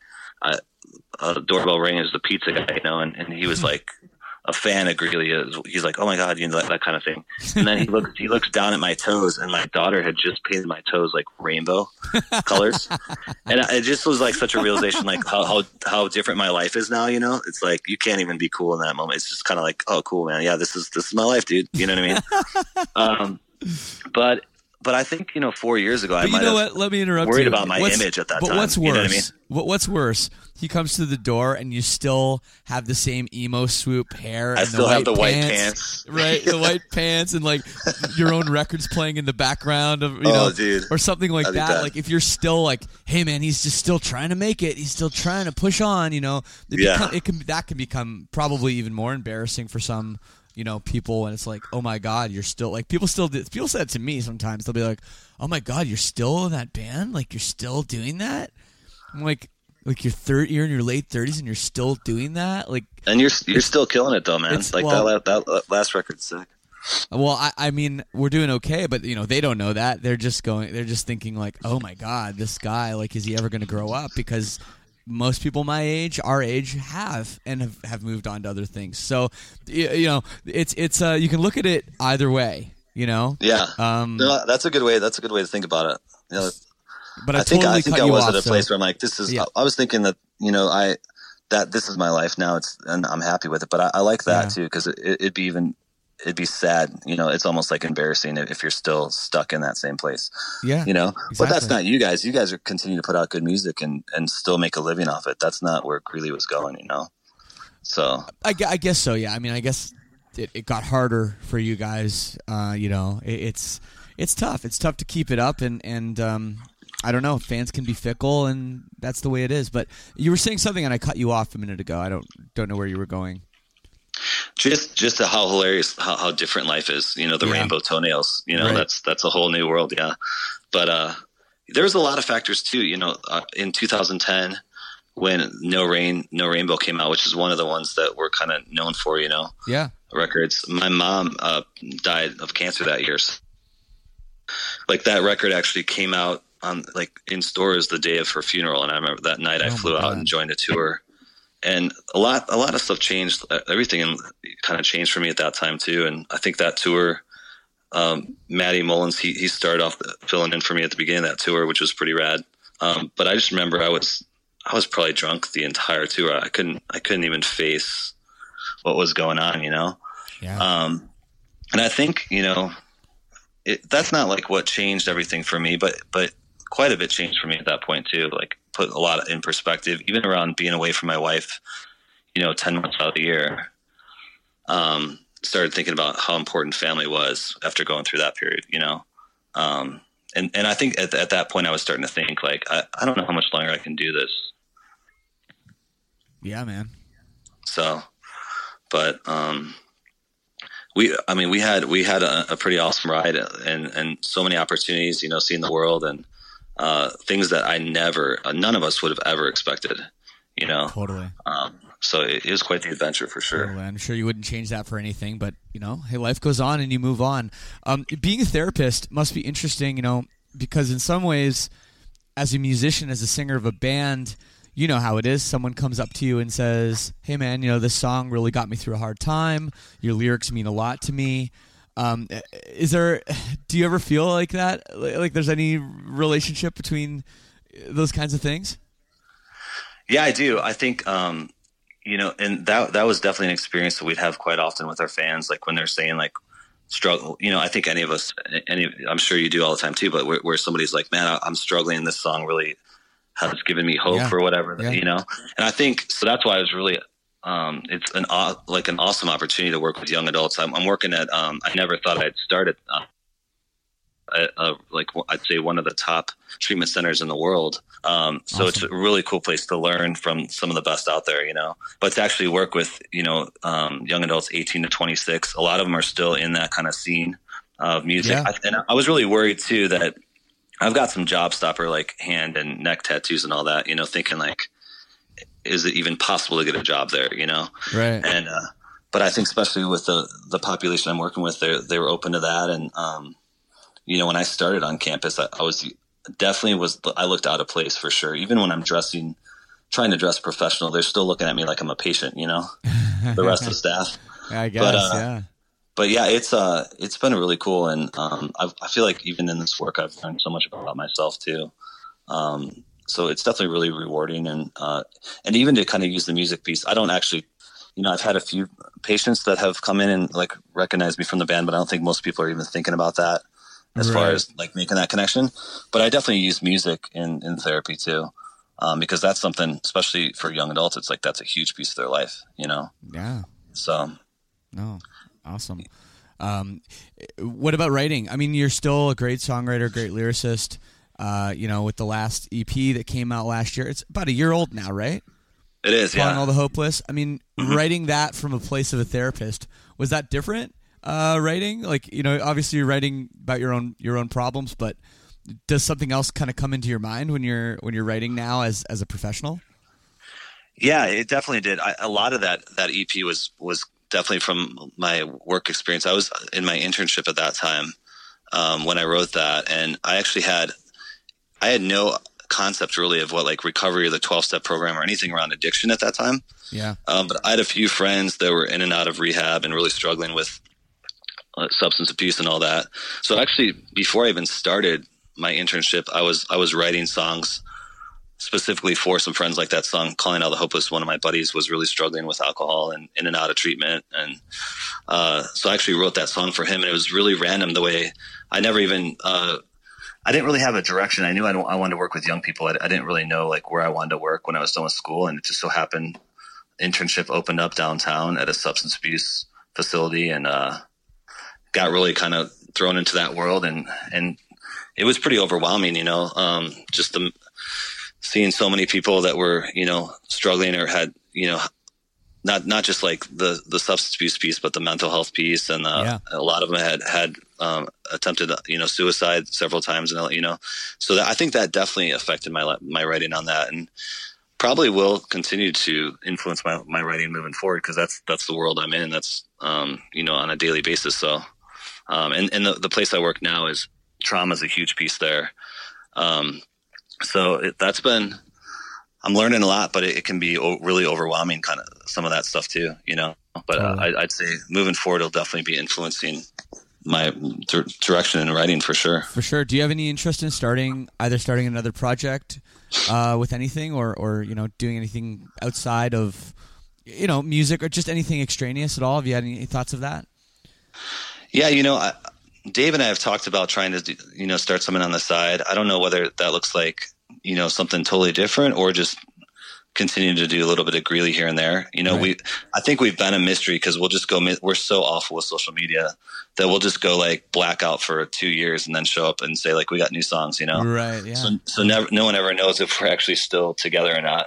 a doorbell rang as the pizza guy, and he was like, a fan of Greeley. He's like, oh my God, that kind of thing. And then he looks down at my toes, and my daughter had just painted my toes like rainbow colors. And it just was like such a realization, like how different my life is now. It's like, you can't even be cool in that moment. It's just kind of like, oh, cool, man. Yeah, this is my life, dude. You know what I mean? But I think, 4 years ago, I might have Let me interrupt worried you. about my image at that time. But what's worse? You know what I mean? What's worse? He comes to the door and you still have the same emo swoop hair. I still have the white pants. Right, the white pants, and like your own records playing in the background of dude, or something like that. Like if you're still like, hey man, he's just still trying to make it. He's still trying to push on. That can become probably even more embarrassing for some. People, and it's like, oh my God, you're still like, people say it to me sometimes. They'll be like, oh my God, you're still in that band? Like, you're still doing that? I'm like you're in your late 30s and you're still doing that? Like, and you're still killing it though, man. Like, that last record's sick. Well, I mean, we're doing okay, but they don't know that. They're just thinking like, oh my God, this guy, like, is he ever going to grow up? Because most people my age, our age, have moved on to other things. So, it's you can look at it either way. Yeah. No, that's a good way. That's a good way to think about it. But I think I was at a place where I'm like, this is. Yeah. I was thinking that that this is my life now. And I'm happy with it. But I like that too, because it'd be sad. It's almost like embarrassing if you're still stuck in that same place. Yeah. Exactly. But that's not you guys. You guys are continuing to put out good music and still make a living off it. That's not where Greeley was going, So I guess so. Yeah. I mean, I guess it got harder for you guys. It's tough. It's tough to keep it up, and I don't know. Fans can be fickle, and that's the way it is. But you were saying something, and I cut you off a minute ago. I don't know where you were going. Just how hilarious, how different life is, the rainbow toenails, right. That's a whole new world. Yeah. But, there's a lot of factors too, in 2010 when No Rainbow came out, which is one of the ones that we're kind of known for, records. My mom, died of cancer that year. So, like, that record actually came out on in stores the day of her funeral. And I remember that night I flew out and joined a tour. and a lot of stuff changed. Everything kind of changed for me at that time too. And I think that tour, Matty Mullins, he started off filling in for me at the beginning of that tour, which was pretty rad. But I just remember I was probably drunk the entire tour. I couldn't even face what was going on, Yeah. And I think, that's not like what changed everything for me, but quite a bit changed for me at that point too. Like put a lot in perspective, even around being away from my wife, 10 months out of the year. Started thinking about how important family was after going through that period, and I think at that point I was starting to think like, I don't know how much longer I can do this. Yeah, man. So, but, we had a pretty awesome ride and so many opportunities, seeing the world and, things that none of us would have ever expected, Totally. So it was quite the adventure for sure. Totally. I'm sure you wouldn't change that for anything, but hey, life goes on and you move on. Being a therapist must be interesting, because in some ways, as a musician, as a singer of a band, you know how it is. Someone comes up to you and says, "Hey, man, this song really got me through a hard time. Your lyrics mean a lot to me." Do you ever feel like that? Like there's any relationship between those kinds of things? Yeah, I do. I think, and that was definitely an experience that we'd have quite often with our fans. Like when they're saying like struggle, I think any of us, I'm sure you do all the time too, but where somebody's like, "Man, I'm struggling. This song really has given me hope," or whatever, And I think, so that's why I was really, it's an awesome opportunity to work with young adults. I'm working at, I never thought I'd start at, like I'd say one of the top treatment centers in the world. So it's a really cool place to learn from some of the best out there, but to actually work with, young adults, 18 to 26, a lot of them are still in that kind of scene of music. Yeah. And I was really worried too that I've got some job stopper, like hand and neck tattoos and all that, thinking like, is it even possible to get a job there, Right. And, but I think especially with the population I'm working with, they were open to that. And, when I started on campus, I looked out of place for sure. Even when I'm trying to dress professional, they're still looking at me like I'm a patient, the rest of the staff. I guess, But yeah, it's been really cool. And, I feel like even in this work, I've learned so much about myself too. So it's definitely really rewarding. And even to kind of use the music piece, I don't actually, I've had a few patients that have come in and like recognize me from the band, but I don't think most people are even thinking about that as far as like making that connection. But I definitely use music in therapy too. Because that's something, especially for young adults, it's like, that's a huge piece of their life, Yeah. So. No. Awesome. What about writing? I mean, you're still a great songwriter, great lyricist. With the last EP that came out last year, it's about a year old now, right? It is, Calling All the Hopeless. I mean, writing that from a place of a therapist, was that different? Writing, like, obviously you're writing about your own problems, but does something else kind of come into your mind when you're writing now as a professional? Yeah, it definitely did. A lot of that EP was definitely from my work experience. I was in my internship at that time when I wrote that, and I had no concept really of what like recovery or the 12-step program or anything around addiction at that time. Yeah. But I had a few friends that were in and out of rehab and really struggling with substance abuse and all that. So actually, before I even started my internship, I was writing songs specifically for some friends. Like that song "Calling All the Hopeless," one of my buddies was really struggling with alcohol and in and out of treatment, and so I actually wrote that song for him. And it was really random the way I never even I didn't really have a direction. I knew I wanted to work with young people. I didn't really know like where I wanted to work when I was done with school, and it just so happened internship opened up downtown at a substance abuse facility, and got really kind of thrown into that world, and it was pretty overwhelming, just seeing so many people that were, struggling or had, not just like the substance abuse piece, but the mental health piece. And a lot of them had attempted, suicide several times. And, so I think that definitely affected my writing on that, and probably will continue to influence my writing moving forward. Cause that's the world I'm in. That's, on a daily basis. So, and the place I work now is trauma is a huge piece there. So that's been, I'm learning a lot, but it can be really overwhelming, kind of some of that stuff too, you know. But I'd say moving forward, it'll definitely be influencing my direction in writing for sure. For sure. Do you have any interest in starting another project with anything, or you know, doing anything outside of, you know, music, or just anything extraneous at all? Have you had any thoughts of that? Yeah, you know, Dave and I have talked about trying to, you know, start something on the side. I don't know whether that looks like, you know, something totally different or just continue to do a little bit of Greeley here and there. You know, right. I think we've been a mystery because we're so awful with social media that we'll just go like blackout for 2 years and then show up and say like, we got new songs, you know? Right. Yeah. So no one ever knows if we're actually still together or not.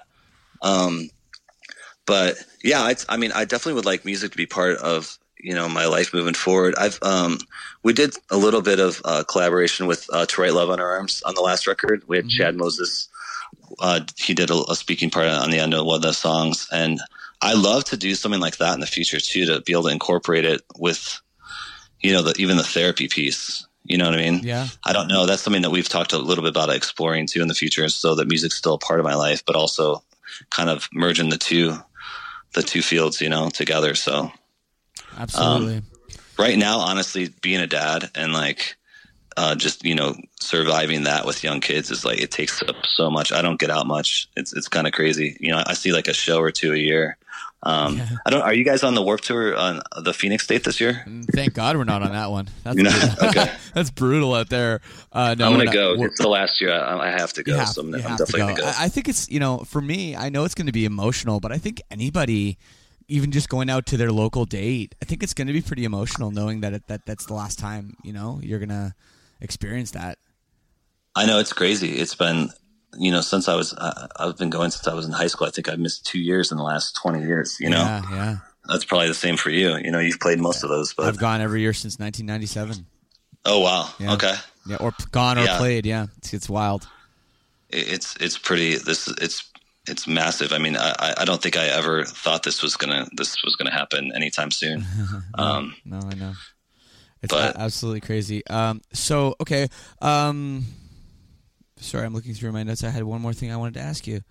But yeah, I mean, I definitely would like music to be part of, you know, my life moving forward. We did a little bit of collaboration with To Write Love on Our Arms on the last record. We had Chad Moses. He did a speaking part on the end of one of the songs. And I love to do something like that in the future too, to be able to incorporate it with, you know, even the therapy piece. You know what I mean? Yeah. I don't know. That's something that we've talked a little bit about exploring too in the future, so that music's still a part of my life, but also kind of merging the two fields, you know, together. So absolutely. Right now, honestly, being a dad and like just, you know, surviving that with young kids is like, it takes up so much. I don't get out much. It's kind of crazy. You know, I see like a show or two a year. Are you guys on the Warped Tour on the Phoenix date this year? Thank God we're not on that one. That's okay. That's brutal out there. No, I'm going to go. It's the last year. I have to go. I'm definitely going to go. I think it's, you know, for me, I know it's going to be emotional, but I think anybody, even just going out to their local date, I think it's going to be pretty emotional knowing that that's the last time, you know, you're going to experience that. I know, it's crazy. It's been, you know, since I've been going since I was in high school. I think I've missed 2 years in the last 20 years, you know? Yeah. That's probably the same for you. You know, you've played most of those, but I've gone every year since 1997. Oh, wow. Yeah. Okay. Yeah. Or gone or played. Yeah. It's wild. It's pretty, it's massive. I mean, I don't think I ever thought this was gonna happen anytime soon. No, I know. It's absolutely crazy. Okay. Sorry, I'm looking through my notes. I had one more thing I wanted to ask you.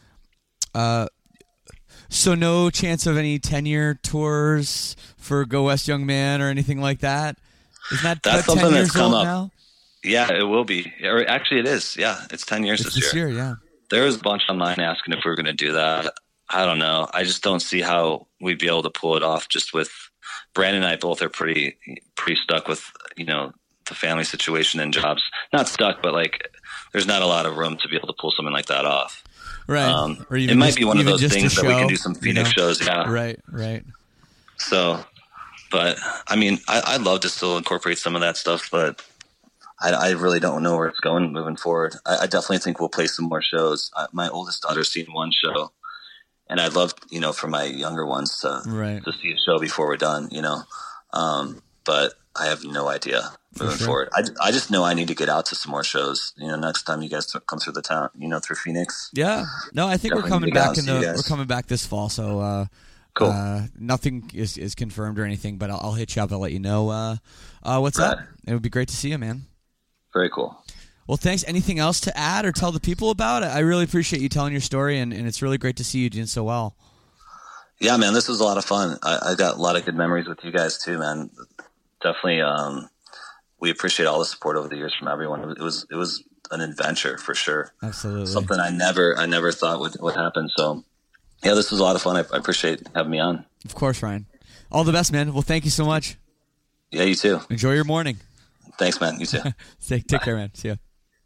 So no chance of any 10-year tours for Go West Young Man or anything like that? Isn't that's something 10 that's years come old up now? Yeah, it will be. Or actually, it is. Yeah, it's 10 years this year. Yeah. There was a bunch online asking if we were going to do that. I don't know. I just don't see how we'd be able to pull it off. Just with Brandon and I both are pretty stuck with, you know, the family situation and jobs. Not stuck, but like there's not a lot of room to be able to pull something like that off. Right. Or even it might be one of those things that we can do some Phoenix shows. Yeah. Right. So, but I mean, I'd love to still incorporate some of that stuff, but I really don't know where it's going moving forward. I definitely think we'll play some more shows. My oldest daughter's seen one show, and I'd love, you know, for my younger ones to see a show before we're done, you know. But I have no idea moving forward. I just know I need to get out to some more shows. You know, next time you guys come through the town, you know, through Phoenix. Yeah. No, I think we're coming back we're coming back this fall. So cool. Nothing is confirmed or anything, but I'll hit you up. I'll let you know what's up. It would be great to see you, man. Very cool. Well, thanks. Anything else to add or tell the people about it? I really appreciate you telling your story, and it's really great to see you doing so well. Yeah, man, this was a lot of fun. I got a lot of good memories with you guys too, man. Definitely, we appreciate all the support over the years from everyone. It was an adventure for sure. Absolutely. Something I never thought would happen. So, yeah, this was a lot of fun. I appreciate having me on. Of course, Ryan. All the best, man. Well, thank you so much. Yeah, you too. Enjoy your morning. Thanks, man. You too. Take care, man. See ya.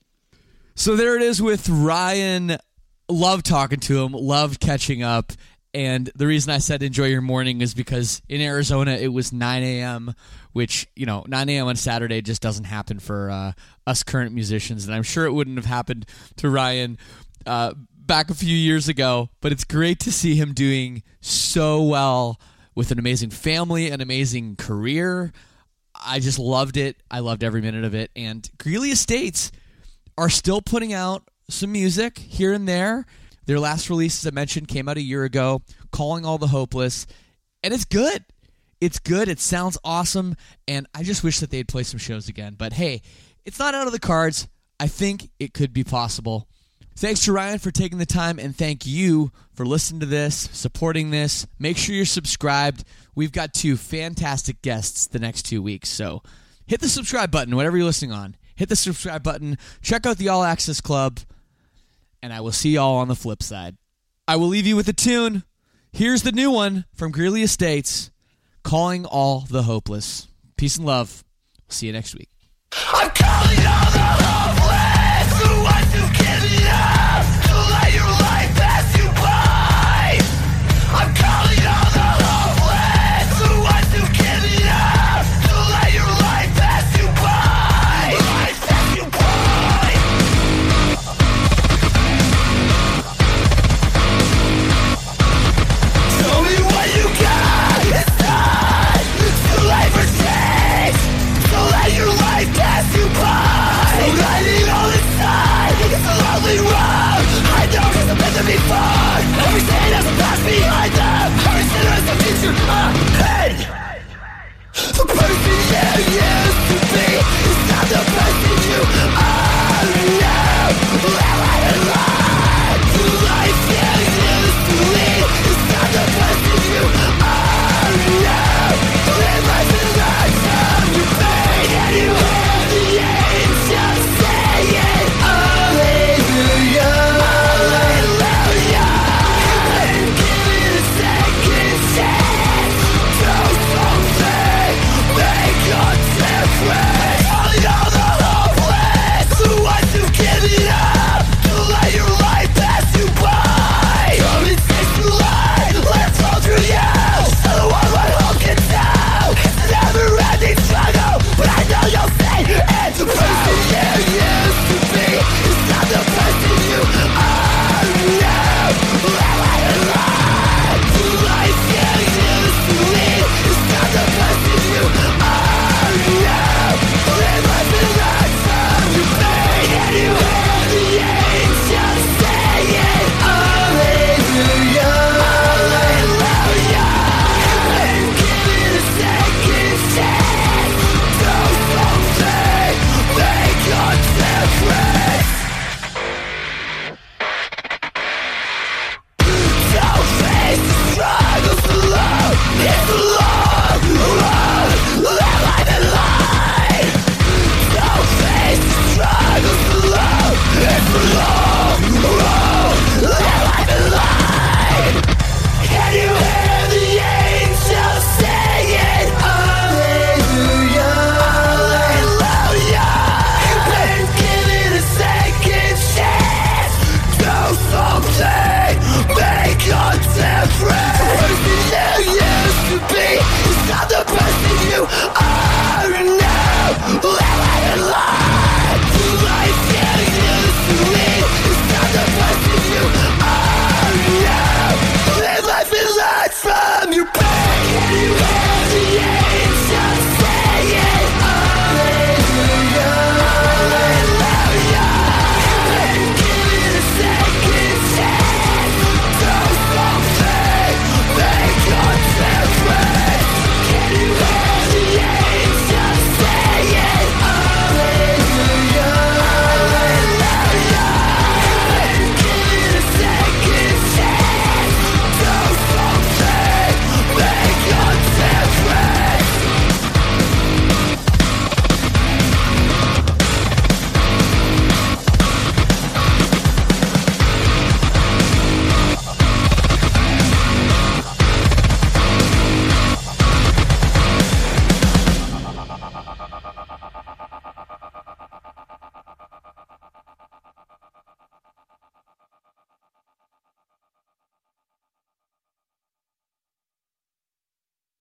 So there it is with Ryan. Loved talking to him. Loved catching up. And the reason I said enjoy your morning is because in Arizona it was 9 a.m., which, you know, 9 a.m. on Saturday just doesn't happen for us current musicians. And I'm sure it wouldn't have happened to Ryan back a few years ago. But it's great to see him doing so well with an amazing family, an amazing career. I just loved it. I loved every minute of it. And Greeley Estates are still putting out some music here and there. Their last release, as I mentioned, came out a year ago, Calling All the Hopeless. And it's good. It's good. It sounds awesome. And I just wish that they'd play some shows again. But hey, it's not out of the cards. I think it could be possible. Thanks to Ryan for taking the time, and thank you for listening to this, supporting this. Make sure you're subscribed. We've got 2 fantastic guests the next 2 weeks, so hit the subscribe button, whatever you're listening on. Hit the subscribe button. Check out the All Access Club, and I will see y'all on the flip side. I will leave you with a tune. Here's the new one from Greeley Estates, Calling All the Hopeless. Peace and love. We'll see you next week. I'm calling all the